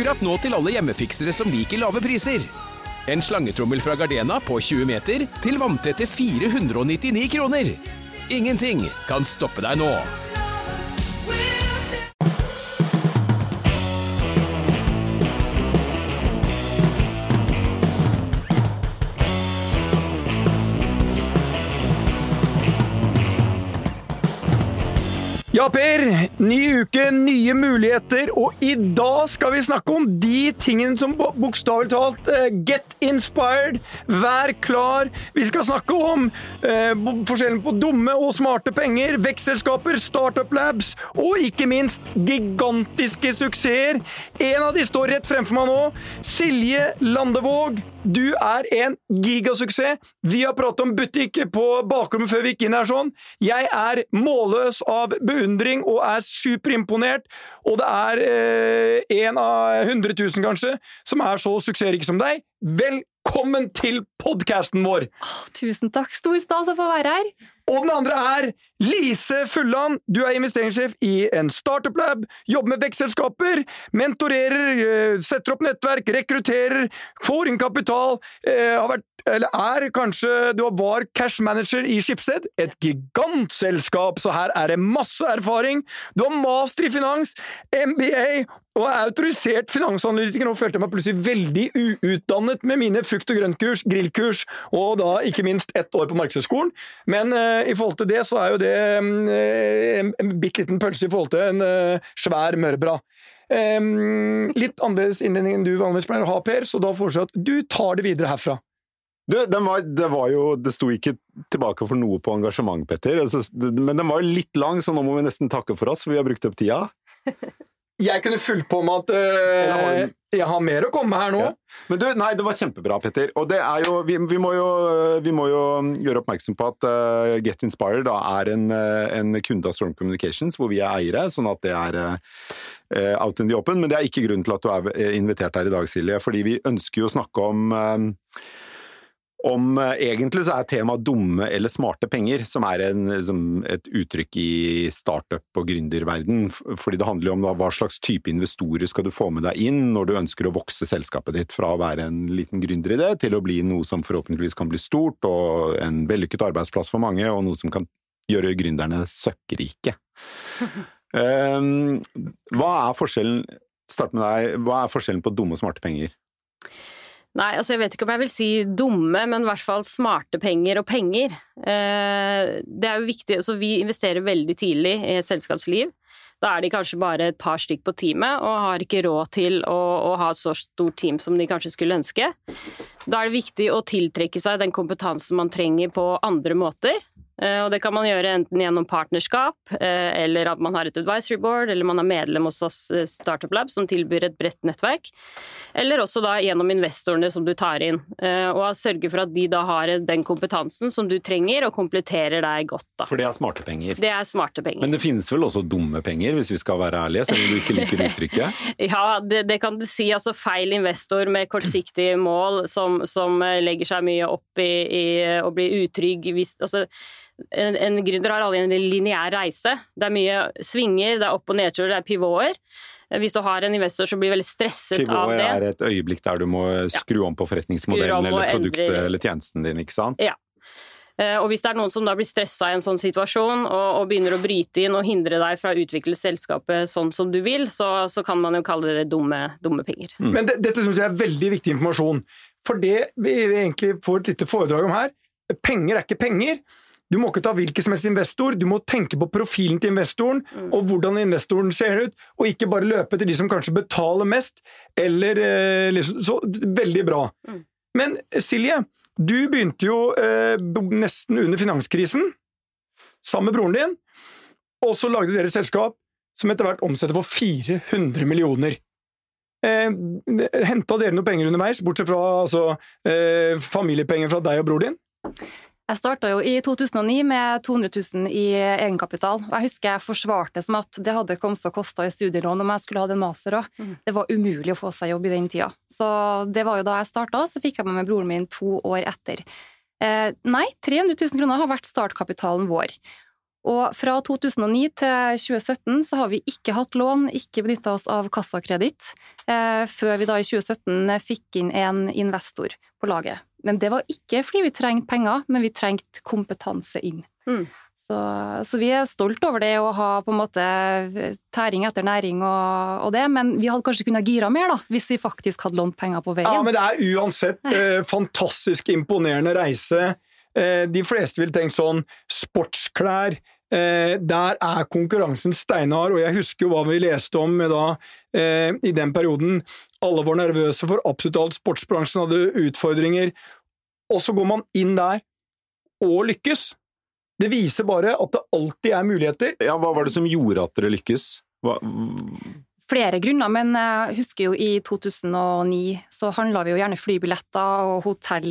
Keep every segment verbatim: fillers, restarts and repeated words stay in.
akkurat nå til alle hjemmefiksere som liker lave priser. En slangetrommel fra Gardena på tjue meter til vanntette fire hundre nittini kroner. Ingenting kan stoppe deg nå. Ja, Per, ny uke, nye muligheter, og i dag skal vi snakke om de tingene som bokstavelig talt uh, get inspired, vær klar. Vi skal snakke om uh, forskjellen på dumme og smarte penger, vekstselskaper, startup labs, og ikke minst gigantiske suksesser. En av de står rett fremfor meg nå. Silje Landevåg, du er en gigasuksess. Vi har pratet om butikk på bakrommet før vi gikk inn her sånn. Jeg er målløs av beundring og er superimponert, og det er eh, en av hundre tusen kanskje som er så suksessrik som deg. Velkommen til podcasten vår! Oh, tusen takk, stor stas å få være her. Og den andre er Lise Fulland. Du er investeringssjef i en startup lab, jobber med vekstselskaper, mentorerer, setter opp nettverk, rekrutterer, får inn kapital, har vært, eller er kanskje, du var cash manager i Schibsted, et gigantselskap, så her er det masse erfaring. Du har master i finans, M B A, og er autorisert finansanalytiker. Nå følte jeg meg plutselig veldig uutdannet med mine frukt- og grøntkurs, grillkurs, og da ikke minst ett år på Markedshøgskolen. Men uh, i forhold til det, så er jo det um, en, en bitte liten pølse i forhold til en uh, svær mørbra. Um, litt annerledes innledning enn du vanligvis pleier å ha, Per, så da foreslår jeg at du tar det videre herfra. Du, den var, det var jo, det sto ikke tilbake for noe på engasjement, Petter, altså, men den var jo litt lang, så nå må vi nesten takke for oss, for vi har brukt opp tida. Jeg kunne fulgt på med at øh, jeg har mer å komme her nå. Ja. Men du, nei, det var kjempebra, Petter. Og det er jo, vi, vi, må, jo, vi må jo gjøre oppmerksom på at uh, Get Inspired da, er en, en kunde av Storm Communications, hvor vi er eiere, sånn at det er uh, out in the open. Men det er ikke grunnen til at du er invitert her i dag, Silje, fordi vi ønsker jo å snakke om... Uh, Om egentlig så er tema dumme eller smarte penger, som er en, som et uttrykk i startup- og gründerverden, fordi det handler jo om da, hva slags type investorer skal du få med deg inn når du ønsker å vokse selskapet ditt fra å være en liten gründeridé til å bli noe som forhåpentligvis kan bli stort, og en vellykket arbeidsplass for mange, og noe som kan gjøre gründerne søkkrike. um, hva er forskjellen, start med deg, hva er forskjellen på dumme og smarte penger? Nei, altså jeg vet ikke om jeg vil si dumme, men i hvert fall smarte penger og penger. Eh, det er jo viktig, så vi investerer veldig tidlig i et selskapsliv. Da er de kanskje bare et par stykk på teamet, og har ikke råd til å, å ha et så stort team som de kanskje skulle ønske. Da er det viktig å tiltrekke seg den kompetansen man trenger på andre måter. Og det kan man gjøre enten gjennom partnerskap, eller at man har et advisory board, eller man er medlem hos oss Startup Lab, som tilbyr et bredt nettverk. Eller også da gjennom investorene som du tar inn, og sørge for at de da har den kompetansen som du trenger, og kompletterer deg godt da. For det er smarte penger. Det er smarte penger. Men det finnes vel også dumme penger, hvis vi skal være ærlige, selv om du ikke liker uttrykket? Ja, det, det kan du si. Altså feil investor med kortsiktige mål, som, som legger seg mye opp i, i å bli utrygg. Hvis, altså, en, en gründer har aldri en lineær reise. Det er mye svinger, det er opp- og nedtur, det er pivoter. Hvis du har en investor som blir veldig stresset Pivot av det. Pivot er et øyeblikk der du må skru om på forretningsmodellen om eller produktet endre... eller tjenesten din, ikke sant? Ja. Og hvis det er noen som da blir stresset i en sånn situasjon og, og begynner å bryte inn og hindre deg fra å utvikle selskapet sånn som du vil, så, så kan man jo kalle det dumme, dumme penger. Mm. Men det, dette synes jeg er veldig viktig informasjon. For det vi egentlig får et lite foredrag om her, penger er ikke penger. Du må ikke ta hvilken som helst investor, du må tenke på profilen til investoren, mm. og hvordan investoren ser ut, og ikke bare løpe til de som kanskje betaler mest, eller eh, liksom, så veldig bra. Mm. Men Silje, du begynte jo eh, nesten under finanskrisen, sammen med broren din, og så lagde dere et selskap som etter hvert omsetter for fire hundre millioner. Eh, hentet dere noe penger underveis, bortsett fra altså, eh, familiepenger fra deg og bror din? Jeg startet jo i to tusen og ni med to hundre tusen i egenkapital, og jeg husker jeg forsvarte som at det hadde kommet til å koste i studielån om jeg skulle ha den master også. Mm. Det var umulig å få seg jobb i den tida. Så det var jo da jeg startet, så fikk jeg med meg broren min to år etter. Eh, nei, tre hundre tusen kroner har vært startkapitalen vår. Og fra to tusen og ni til tjue sytten så har vi ikke hatt lån, ikke benyttet oss av kassakreditt, eh, før vi da i tjue sytten fikk inn en investor på laget. Men det var ikke fordi vi trengte penger, men vi trengte kompetanse inn. Mm. Så, så vi er stolt over det å ha på en måte tæring etter næring og, og det, men vi hadde kanskje kunnet gira mer da, hvis vi faktisk hadde lånt penger på veien. Ja, men det er uansett eh, fantastisk imponerende reise. Eh, de fleste vil tenke sånn, sportsklær, eh, der er konkurransen steinhard, og jeg husker jo hva vi leste om med da, eh, i den perioden. Alle var nervøse for absolutt alt, sportsbransjen hadde utfordringer, og så går man inn der og lykkes. Det viser bare at det alltid er muligheter. Ja, hva var det som gjorde at dere lykkes? Hva... Flere grunner, men jeg husker jo i to tusen og ni så handlet vi jo gjerne flybilletter og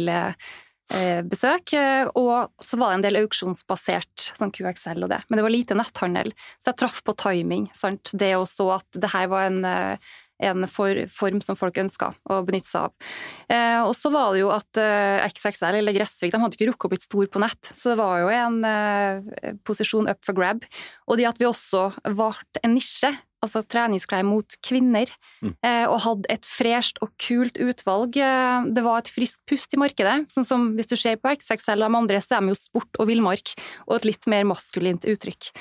hotellbesøk, og så var det en del auksjonsbasert, sånn Q X L og det, men det var lite netthandel, så jeg traff på timing, sant? Det å så at det her var en en for, form som folk ønsket å benytte seg av. Eh, og så var det jo at eh, X X L eller Gressvik, de hadde ikke rukket å bli stor på nett, så det var jo en eh, posisjon up for grab. Og det at vi også varte en nisje, altså treningsklær mot kvinner, mm. eh, og hadde et fresht og kult utvalg. Eh, det var et friskt pust i markedet, sånn som hvis du ser på X X L og de andre, så er de jo sport og villmark, og et litt mer maskulint uttrykk.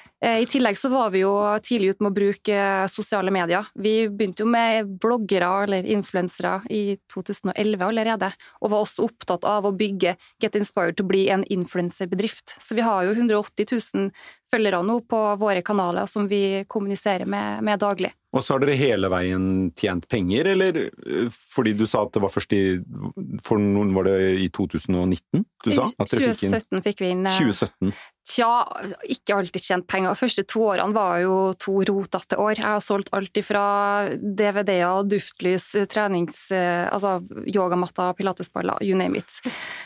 I tillegg så var vi jo tidlig ut med å bruke sosiale medier. Vi begynte jo med bloggere eller influensere i to tusen og elleve allerede, og var også opptatt av å bygge Get Inspired til å bli en influencerbedrift. Så vi har jo hundre og åtti tusen følgere nå på våre kanaler som vi kommuniserer med, med daglig. Og så har dere hele veien tjent penger, eller fordi du sa at det var først i, for noen var det i to tusen og nitten, du sa? At dere tjue sytten fikk vi inn. tjue sytten. Tja, ikke alltid tjent penger. De første to årene var jo to rotete år. Jeg har solgt alt ifra D V D-er, duftlys, trenings, altså yogamatter, pilatesballer, you name it.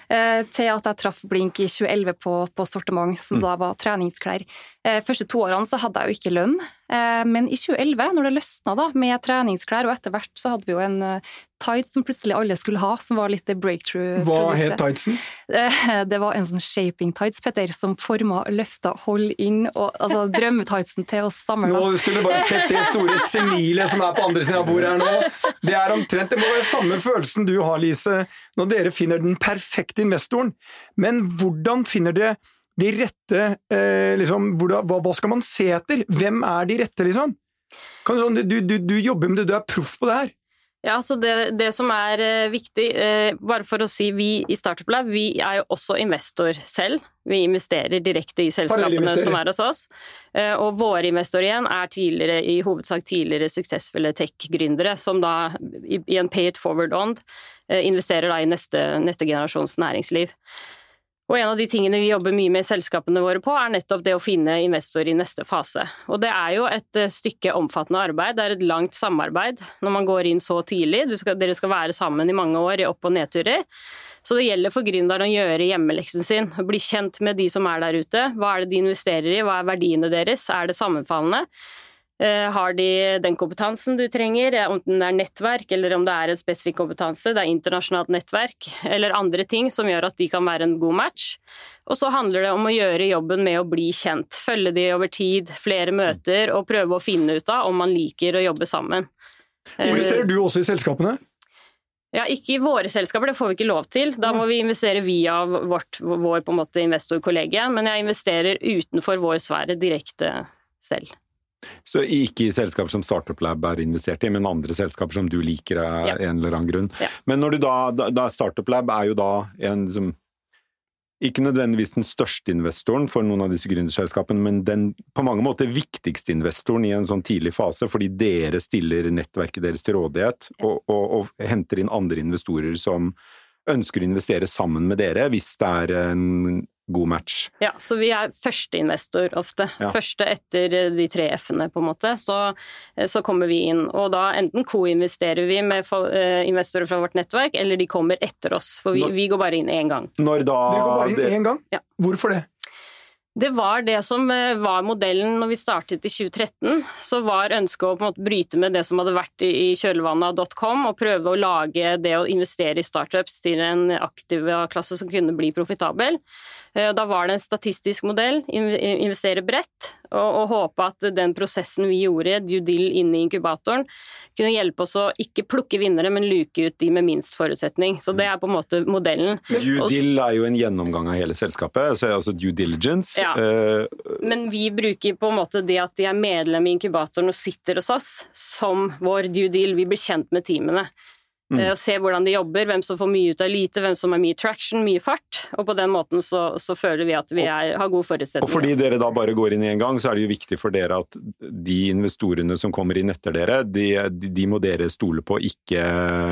Til at jeg traff Blink i tjue elleve på, på sortiment, som mm. da var treningsklær. Første to årene så hadde jeg jo ikke lønn, men i tjue elleve, når det løsna da, med treningsklær, og etter hvert så hadde vi jo en tights som plutselig alle skulle ha, som var litt breakthrough-produktet. Hva het tightsen? Det var en sånn shaping tights, Petter, som formet, løftet, hold inn, og altså drømmetightsen til å stamme. Nå skulle du bare sett det store semilet som er på andre siden av bordet her nå. Det er omtrent, det må være samme følelsen du har, Lise, når dere finner den perfekte investoren. Men hvordan finner dere de rette, eh, liksom, hvordan, hva, hva skal man se etter? Hvem er de rette, liksom? Kan du, du, du, du jobber med det, du er proff på det her. Ja, så det, det som er uh, viktig, uh, bare for å si vi i Startup Lab, vi er jo også investor selv. Vi investerer direkte i selskapene som er hos oss. Uh, og våre investorer igjen er tidligere, i hovedsak tidligere suksessfulle tech-gründere, som da i, i en pay it forward-ånd uh, investerer da i neste, neste generasjons næringsliv. Og en av de tingene vi jobber mye med i selskapene våre på, er nettopp det å finne investor i neste fase. Og det er jo et stykke omfattende arbeid, det er et langt samarbeid når man går inn så tidlig. Du skal, dere skal være sammen i mange år i opp- og nedturer. Så det gjelder for gründeren å gjøre hjemmeleksen sin, bli kjent med de som er der ute. Hva er det de investerer i, hva er verdiene deres, er det sammenfallende? Har de den kompetansen du trenger, om det er nettverk, eller om det er en spesifikk kompetanse, det er internasjonalt nettverk, eller andre ting som gjør at de kan være en god match. Og så handler det om å gjøre jobben med å bli kjent, følge de over tid, flere møter, og prøve å finne ut av om man liker å jobbe sammen. Investerer du også i selskapene? Ja, ikke i våre selskaper, det får vi ikke lov til. Da må vi investere via vårt, vår på en måte investorkollegie, men jeg investerer utenfor vår sfære direkte selv. Så ikke i selskaper som Startup Lab er investert i, men andre selskaper som du liker av ja. en eller annen grunn. Ja. Men når du da, da Startup Lab er jo da en som ikke nødvendigvis den største investoren for noen av disse gründerselskapene, men den på mange måter viktigste investoren i en sånn tidlig fase, fordi dere stiller nettverket deres til rådighet og, og, og henter inn andre investorer som ønsker å investere sammen med dere hvis det er en god match. Ja, så vi er første investor ofte. Ja. Første etter de tre F-ene på en måte, så, så kommer vi inn. Og da enten co-investerer vi med investorer fra vårt nettverk, eller de kommer etter oss, for vi, når, vi går bare inn én gang. Når da... Dere går bare inn én gang? Ja. Hvorfor det? Det var det som var modellen når vi startet i tjue tretten, så var ønsket å på en måte bryte med det som hadde vært i kjølvannet av .com, og prøve å lage det å investere i startups til en aktiv klasse som kunne bli profitabel. Da var det en statistisk modell, investere bredt, og, og håpe at den prosessen vi gjorde, due deal inne i inkubatoren, kunne hjelpe oss å ikke plukke vinnere, men luke ut de med minst forutsetning. Så det er på en måte modellen. Due deal er jo en gjennomgang av hele selskapet, så er altså due diligence. Ja. Men vi bruker på en måte det at de er medlem i inkubatoren og sitter hos oss, som vår due deal. Vi blir kjent med teamene. Mm. Og se hvordan de jobber, hvem som får mye ut av lite, hvem som har mye traction, mye fart, og på den måten så, så føler vi at vi er, har gode forutsetninger. Og fordi dere da bare går inn i en gang, så er det jo viktig for dere at de investorene som kommer inn etter dere, de, de må dere stole på, ikke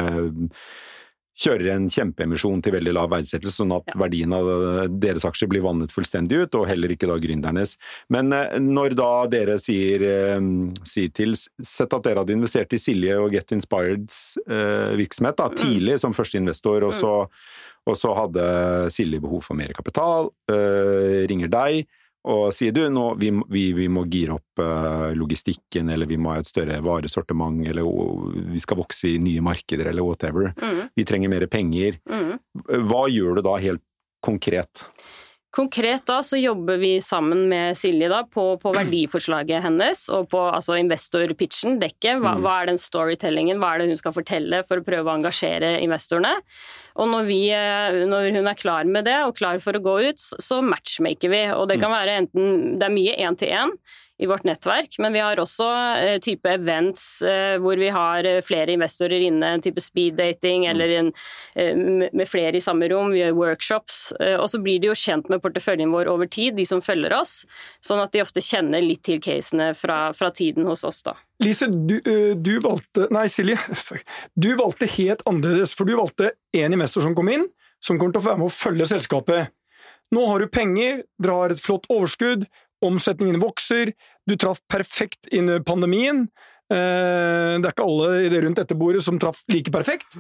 kjører en kjempeemisjon til veldig lav verdsettelse, sånn at verdien av deres aksjer blir vannet fullstendig ut, og heller ikke da gründernes. Men når da dere sier, sier til, sett at dere hadde investert i Silje og Get Inspireds eh, virksomhet da, tidlig som første investor, og så, og så hadde Silje behov for mer kapital, eh, ringer deg, og sier du, nå, vi, vi, vi må gire opp uh, logistikken, eller vi må ha et større varesortiment, eller uh, vi skal vokse i nye markeder, eller whatever. Mm. Vi trenger mer penger. Mm. Hva gjør du da helt konkret? Konkret da så jobber vi sammen med Silje da på, på verdiforslaget hennes, og på altså investor-pitchen, dekket. Hva, mm. hva er den storytellingen, hva er det hun skal fortelle for å prøve å engasjere investorene? Og når, vi, når hun er klar med det, og klar for å gå ut, så matchmaker vi. Og det kan være enten, det er mye en til en i vårt nettverk, men vi har også eh, type events eh, hvor vi har flere investorer inne, en type speed dating, eller en, eh, med flere i samme rom, vi gjør workshops, eh, og så blir de jo kjent med porteføljen vår over tid, de som følger oss, sånn at de ofte kjenner litt til casene fra, fra tiden hos oss da. Lise, du, du valgte, nei Silje, du valgte helt annerledes, for du valgte en investor som kom inn, som kommer til å være med å følge selskapet. Nå har du penger, dere har et flott overskudd, omsetningen vokser, du traff perfekt inn i pandemien, det er ikke alle rundt dette bordet som traff like perfekt.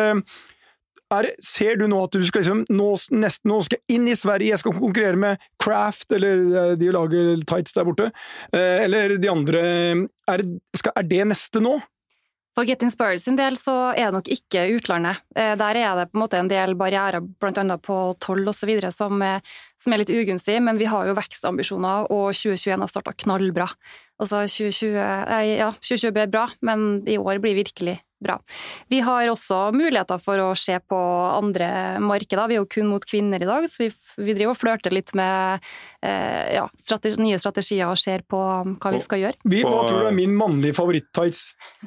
Er, ser du nå at du skal liksom, nå, nesten, nå skal inn i Sverige, jeg skal konkurrere med Craft, eller de lager tights der borte, eller de andre, er, skal, er det neste nå? For Get Inspired sin del så er det nok ikke utlandet. Der er det på en måte en del barrierer, blant annet på toll og så videre, som, som er litt ugunstig, men vi har jo vekstambisjoner, og tjue tjueen har startet knallbra. Altså tjue tjue, ja, tjue tjue ble bra, men i år blir virkelig bra. Vi har også muligheter for å se på andre markeder. Vi er jo kun mot kvinner i dag, så vi, vi driver og flørter litt med eh, ja, strategi, nye strategier og ser på hva vi skal gjøre. Vi, hva tror du er min mannlige favoritt-tights?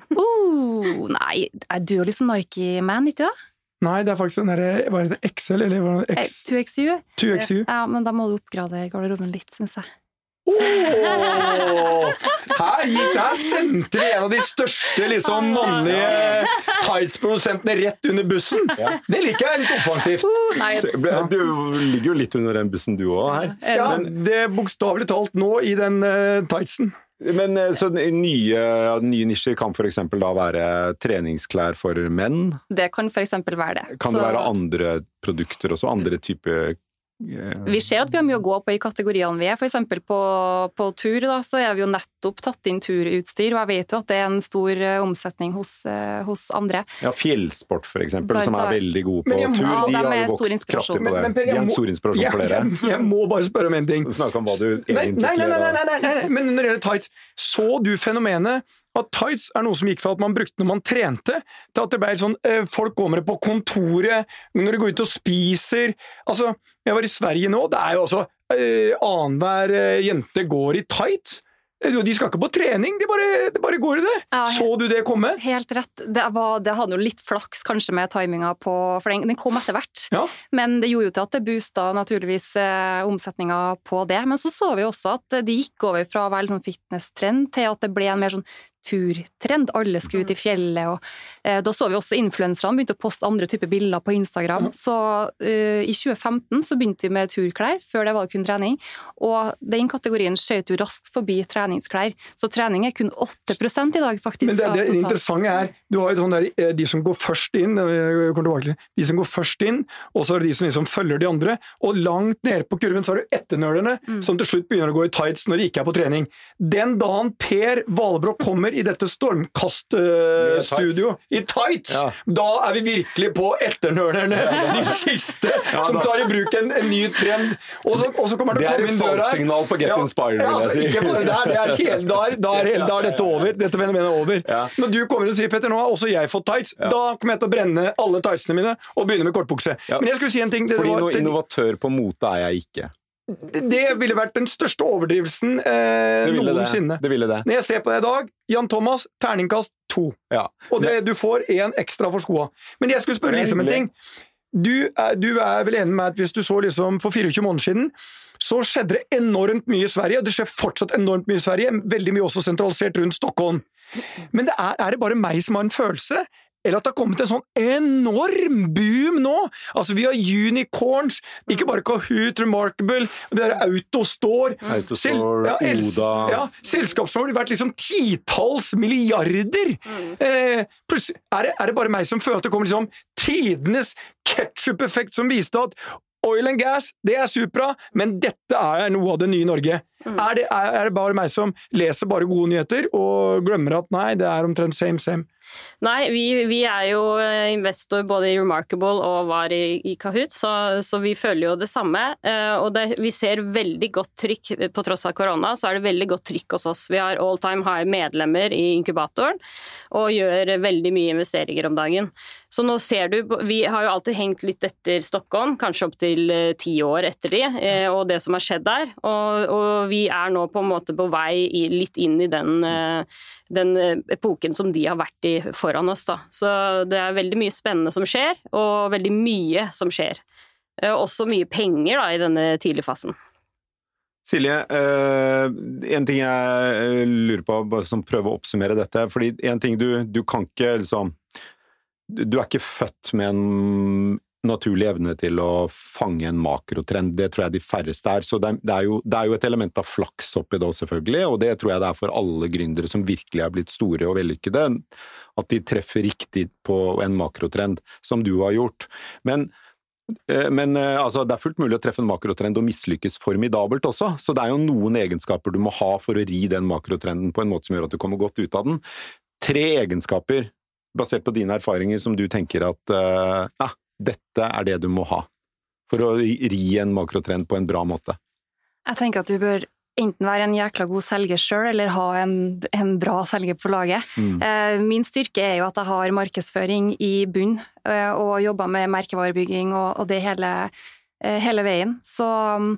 Uh, nei, du er jo liksom Nike-man, ikke du? Nei, det er faktisk den der, hva er det, X L, eller hva er det? X? to X U. to X U. Ja, men da må du oppgradere garderoben litt, synes jeg. Oh, her gikk det, her sendte vi en av de største liksom mannlige tights-produsentene rett under bussen. Ja. Det liker jeg, litt offensivt. Uh, nei, du ligger jo litt under den bussen du også her. Ja, men det er bokstavelig talt nå i den uh, tightsen. Men så nye, nye nisjer kan for eksempel da være treningsklær for menn? Det kan for eksempel være det. Kan det så... være andre produkter også, andre typer? Yeah. Vi ser at vi har mye å gå på i kategoriene vi er. For eksempel på, på tur da, så er vi jo nettopp tatt inn turutstyr, og jeg vet jo at det er en stor uh, omsetning hos, uh, hos andre. Ja, fjellsport for eksempel, som er veldig god på må, tur. Ja, de har jo vokst kraftig på det. Men, men, de er en stor inspirasjon jeg, for dere. Jeg, jeg, jeg må bare spørre om en ting. Snakk om hva du nei, nei, nei, nei, nei, nei, nei, men når det gjelder tights, så du fenomenet at tights er noe som gikk fra at man brukte når man trente, til at det ble sånn, eh, folk kommer på kontoret, når de går ut og spiser. Altså, jeg var i Sverige nå, det er jo altså, eh, annenhver eh, jente går i tights. De skal ikke på trening, de bare, de bare går i det. Ja, helt, så du det komme? Helt rett. Det, var, det hadde jo litt flaks kanskje med timinga på, for den, den kom etter hvert. Ja. Men det gjorde jo til at det boostet naturligvis eh, omsetninga på det. Men så så vi også at de gikk over fra å være liksom fitness-trend til at det ble en mer sånn turtrend. Alle skulle ut i fjellet, og eh, da så vi også influenserne begynte å poste andre typer bilder på Instagram. Så eh, i tjue femten så begynte vi med turklær, før det var kun trening, og den kategorien skjøt jo raskt forbi treningsklær. Så trening er kun åtte prosent i dag, faktisk. Men det, det, det interessante er, du har jo sånn der, de som går først inn, de som går først inn, og så er det de som liksom følger de andre, og langt nede på kurven så har du etternølerne, mm. som til slutt begynner å gå i tights når de ikke er på trening. Den dagen Per Valbrok kommer i dette stormkaststudio uh, i tights, ja. Da er vi virkelig på etternølerne, de siste, ja, som tar i bruk en, en ny trend. Og så, og så kommer det, det komme inn døra her. Det er et salgsignal på Get ja, Inspired, ja, altså, vil jeg si. Ikke på det der, det er helt, da er, da er, helt, da er dette over. Dette fenomenet er over. Ja. Når du kommer og sier, Petter, nå har også jeg fått tights, ja. Da kommer jeg til å brenne alle tightsene mine og begynne med kortbukse. Ja. Men jeg skulle si en ting. Det Fordi var, noe innovatør på mote er jeg ikke. Det ville vært den største overdrivelsen eh, det noensinne. Det. Det ville det. Når jeg ser på det i dag, Jan Thomas, terningkast to. Ja. Og det, du får en ekstra for skoa. Men jeg skulle spørre Lise om en ting. Du er, du er vel enig med at hvis du så liksom for tjuefire måneder siden, så skjedde det enormt mye i Sverige, og det skjer fortsatt enormt mye i Sverige, veldig mye også sentralisert rundt Stockholm. Men det er, er det bare meg som har en følelse? Eller at det har kommet en sånn enorm boom nå. Altså, vi har unicorns, ikke bare Kahoot, Remarkable, det er Autostore. Autostore, Sel ja, Oda. Ja, selskapsår, det har vært liksom titalls milliarder. Mm. Eh, plutselig, er det, er det bare meg som føler at det kommer liksom tidenes ketchup-effekt som viste at oil and gas, det er supra, men dette er noe av det nye Norge. Mm. Er, det, er, er det bare meg som leser bare gode nyheter og glemmer at nei, det er omtrent same, same? Nei, vi, vi er jo investor både i Remarkable og var i, i Kahoot, så, så vi føler jo det samme. Og det, vi ser veldig godt trykk, på tross av korona, så er det veldig godt trykk hos oss. Vi har all time high medlemmer i inkubatoren, og gjør veldig mye investeringer om dagen. Så nå ser du, vi har jo alltid hengt litt etter Stockholm, kanskje opp til ti år etter de, og det som har skjedd der. Og, og vi er nå på en måte på vei i, litt inn i den, den epoken som de har vært i foran oss da. Så det er veldig mye spennende som skjer, og veldig mye som skjer. Også mye penger da i denne tidlige fasen. Silje, uh, en ting jeg lurer på, bare som prøver å oppsummere dette, fordi en ting du, du kan ikke liksom, du er ikke født med en naturlig evne til å fange en makrotrend, det tror jeg de færreste er, så det er, det er, jo, det er jo et element av flaks oppi det selvfølgelig, og det tror jeg det er for alle gründere som virkelig er blitt store og vellykkede, at de treffer riktig på en makrotrend, som du har gjort. Men Men altså, det er fullt mulig å treffe en makrotrend og mislykkes formidabelt også, så det er jo noen egenskaper du må ha for å ri den makrotrenden på en måte som gjør at du kommer godt ut av den. Tre egenskaper, basert på dine erfaringer, som du tenker at uh, ah, dette er det du må ha for å ri en makrotrend på en bra måte. Jeg tenker at du bør enten være en jækla god selger selv, eller ha en, en bra selger på laget. Mm. Eh, min styrke er jo at jeg har markedsføring i bunn, eh, og jobber med merkevarebygging og, og det hele, eh, hele veien. Så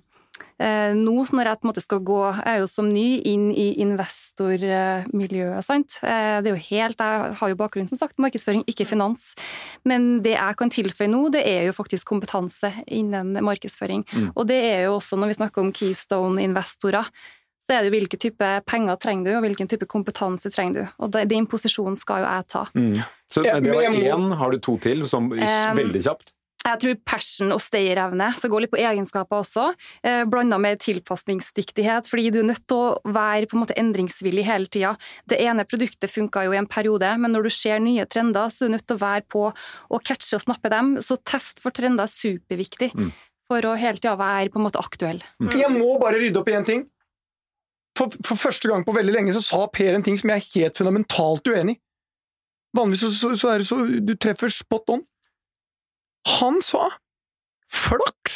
eh, nå når jeg på en måte skal gå, jeg er jo som ny inn i investormiljøet, sant? Eh, det er jo helt, jeg har jo bakgrunn som sagt, markedsføring, ikke finans. Men det jeg kan tilføye nå, det er jo faktisk kompetanse innen markedsføring. Mm. Og det er jo også, når vi snakker om Keystone-investorer, så er det jo hvilken type penger trenger du, og hvilken type kompetanse trenger du. Og det, den posisjonen skal jo jeg ta. Mm. Så det var én, har du to til, som um, veldig kjapt? Jeg tror passion og stayerevne, så går litt på egenskaper også, eh, blandet med tilpasningsdyktighet, fordi du er nødt til å være på en måte endringsvillig hele tiden. Det ene produktet funket jo i en periode, men når du ser nye trender, så er du nødt til å være på å catche og snappe dem, så teft for trender er superviktig mm. for å hele tiden være på en måte aktuell. Mm. Jeg må bare rydde opp i en ting. For, for første gang på veldig lenge så sa Per en ting som jeg er helt fundamentalt uenig i. Vanligvis så, så, så er det så, du treffer spot on. Han sa flaks!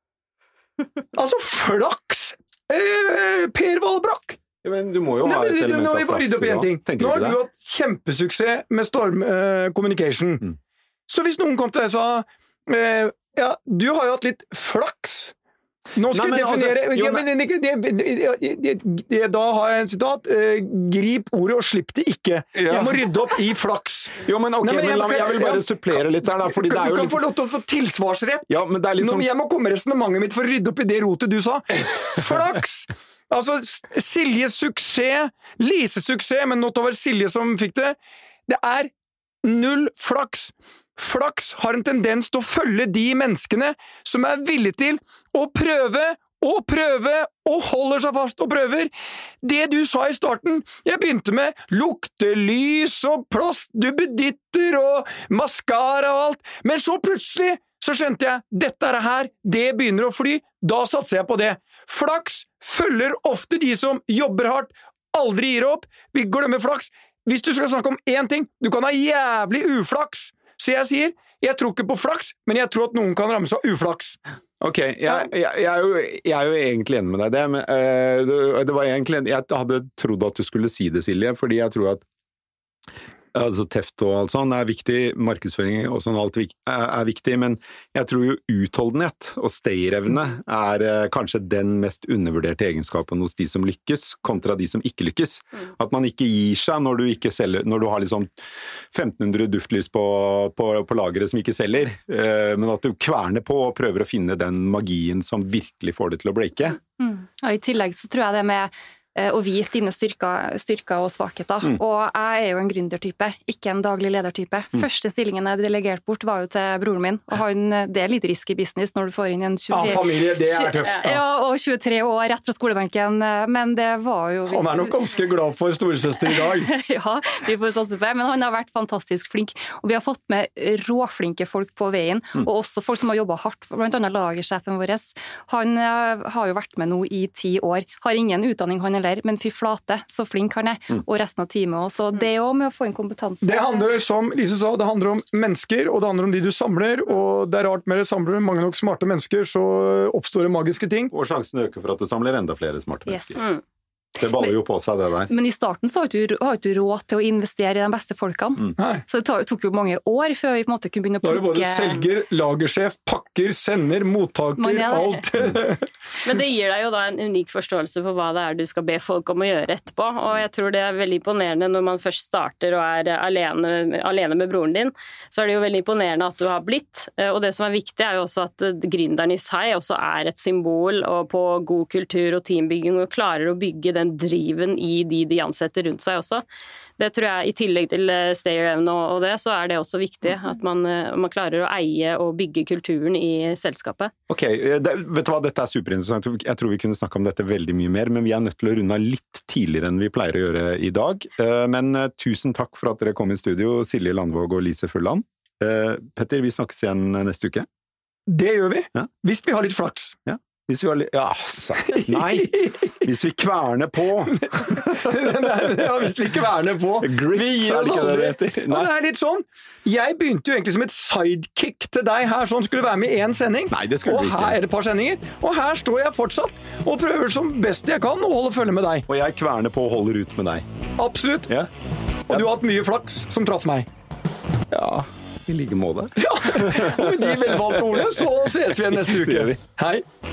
Altså flaks! Eh, Per Valbrok! Ja, men du må jo ha et element av flaks. Nå har du hatt kjempesuksess med Storm uh, Communication. Mm. Så hvis noen kom til deg og sa uh, ja, du har jo hatt litt flaks. Nå skal Nei, jeg definere altså, jo, ja, men, det, det, det, det, Da har jeg en sitat uh, grip ordet og slipp det ikke. Ja. Jeg må rydde opp i flaks. Jo, men ok, Nei, men jeg, men, jeg vil bare ja, supplere litt der da, fordi du, det er jo du kan litt... få lov til å få tilsvarsrett. Ja, men det er litt Nå, sånn... Jeg må komme resonemanget mitt for å rydde opp i det rotet du sa. Flaks! Altså, Siljes suksess, Lises suksess, men nå tar det Silje som fikk det, det er null flaks. Flaks har en tendens til å følge de menneskene som er villige til å prøve og prøve og holder seg fast og prøver. Det du sa i starten, jeg begynte med luktelys og plastduppeditter og maskara og alt, men så plutselig så skjønte jeg, dette er her, det begynner å fly, da satser jeg på det. Flaks følger ofte de som jobber hardt, aldri gir opp, vi glemmer flaks. Hvis du skal snakke om én ting, du kan ha jævlig uflaks. Så jeg sier, jeg tror ikke på flaks, men jeg tror at noen kan rammes av uflaks. Ok, jeg, jeg, jeg, er, jo, jeg er jo egentlig enig med deg det, men uh, det, det var egentlig, jeg hadde trodd at du skulle si det, Silje, fordi jeg tror at altså teft og alt sånn er viktig, markedsføring og sånn alt er viktig, men jeg tror jo utholdenhet og stayerevne er eh, kanskje den mest undervurderte egenskapen hos de som lykkes, kontra de som ikke lykkes. At man ikke gir seg når du, ikke selger, når du har liksom femten hundre duftlys på, på, på lageret som ikke selger, eh, men at du kverner på og prøver å finne den magien som virkelig får det til å breake. Mm. Ja, i tillegg så tror jeg det med å vite dine styrker, styrker og svakheter. Mm. Og jeg er jo en gründertype, ikke en daglig ledertype. Mm. Første stillingen jeg delegerte bort var jo til broren min, og han, det er litt risky business når du får inn en tjuetre... Ja, familie, det er tøft. Ja, og tjuetre år rett fra skolebenken, men det var jo... Han er nok ganske glad for storesøster i dag. Ja, vi får satse på det, men han har vært fantastisk flink, og vi har fått med råflinke folk på veien, mm. og også folk som har jobbet hardt, blant annet lagersjefen vår. Han har jo vært med nå i ti år, har ingen utdanning han men fy flate, så flink han er, mm. og resten av teamet også. Så det er jo med å få inn kompetanse. Det handler, som Lise sa, det handler om mennesker, og det handler om de du samler, og det er rart med det samler mange nok smarte mennesker, så oppstår det magiske ting. Og sjansen øker for at du samler enda flere smarte yes. mennesker. Mm. Det baller jo på seg det der. Men i starten så har du, har du råd til å investere i de beste folkene. Mm. Så det tok jo mange år før vi på en måte kunne begynne å plukke... Da er det både selger, lagersjef, pakker, sender, mottaker, alt. Men det gir deg jo da en unik forståelse for hva det er du skal be folk om å gjøre etterpå. Og jeg tror det er veldig imponerende når man først starter og er alene, alene med broren din, så er det jo veldig imponerende at du har blitt. Og det som er viktig er jo også at gründeren i seg også er et symbol på god kultur og teambygging, og klarer å bygge den driven i de de ansetter rundt seg også. Det tror jeg, i tillegg til stayerevne og det, så er det også viktig at man, man klarer å eie og bygge kulturen i selskapet. Ok, det, vet du hva, dette er superinteressant. Jeg tror vi kunne snakke om dette veldig mye mer, men vi er nødt til å runde litt tidligere enn vi pleier å gjøre i dag. Men tusen takk for at dere kom i studio, Silje Landvåg og Lise Fulland. Petter, vi snakkes igjen neste uke. Det gjør vi, ja. Hvis vi har litt flaks. Ja. Hvis vi har litt... Ja, altså. Nei! Hvis vi kverner på! Ja, hvis vi kverner på! Grit, vi gir oss aldri. Det, det er litt sånn. Jeg begynte jo egentlig som et sidekick til deg her, sånn skulle være med i en sending. Nei, det skulle og vi ikke. Og her er det et par sendinger. Og her står jeg fortsatt og prøver som best jeg kan å holde følge med deg. Og jeg kverner på og holder ut med deg. Absolutt. Ja. Og du har hatt mye flaks som traff meg. Ja, i like måte. Ja, og med de velvalgte ordene så ses vi igjen neste uke. Det gjør vi. Hei.